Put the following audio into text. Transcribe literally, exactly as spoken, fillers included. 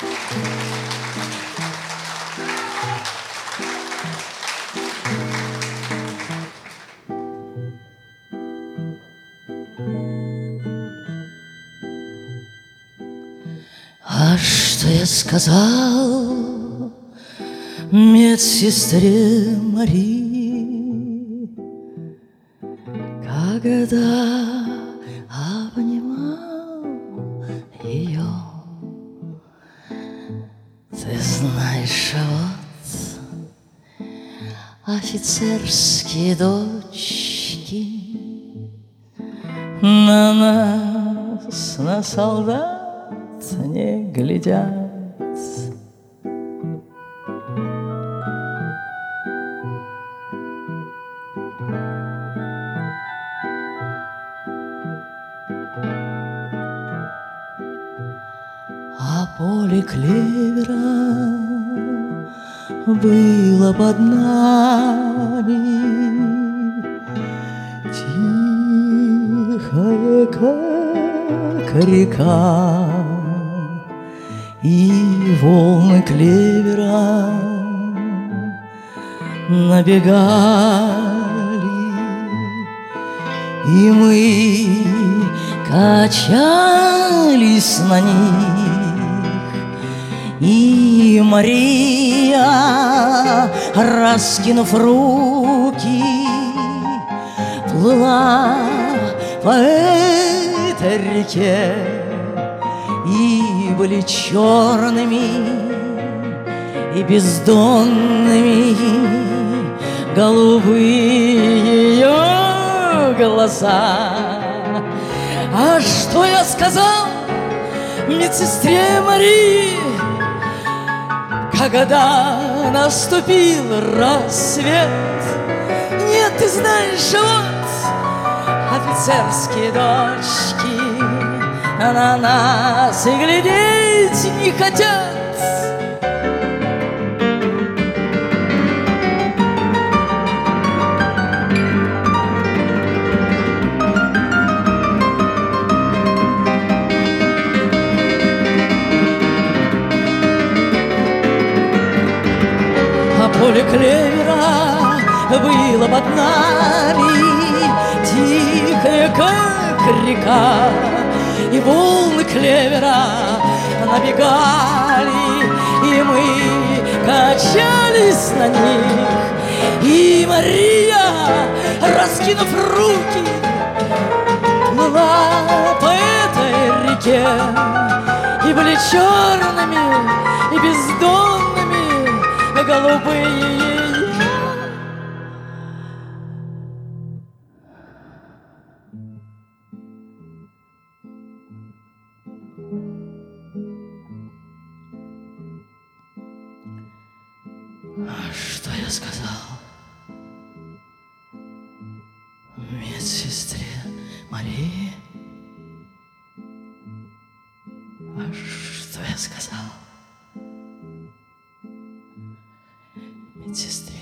А что я сказал медсестре Марии, когда обнимал ее? Ты знаешь, вот офицерские дочки на нас, на солдат, не глядят. А поле клевера было под нами, тихое, как река, и волны клевера набегали, и мы качались на них, и Мария, раскинув руки, плыла по этой реке. И были черными и бездонными голубые ее глаза. А что я сказал медсестре Марии, когда наступил рассвет? Нет, ты знаешь, вот офицерские дочки на нас и глядеть не хотят. А поле клевера было под нами, тихое, как река, и волны клевера набегали, и мы качались на них, и Мария, раскинув руки, плыла по этой реке, и были черными и бездонными голубые. А что я сказал медсестре Марии? А что я сказал медсестре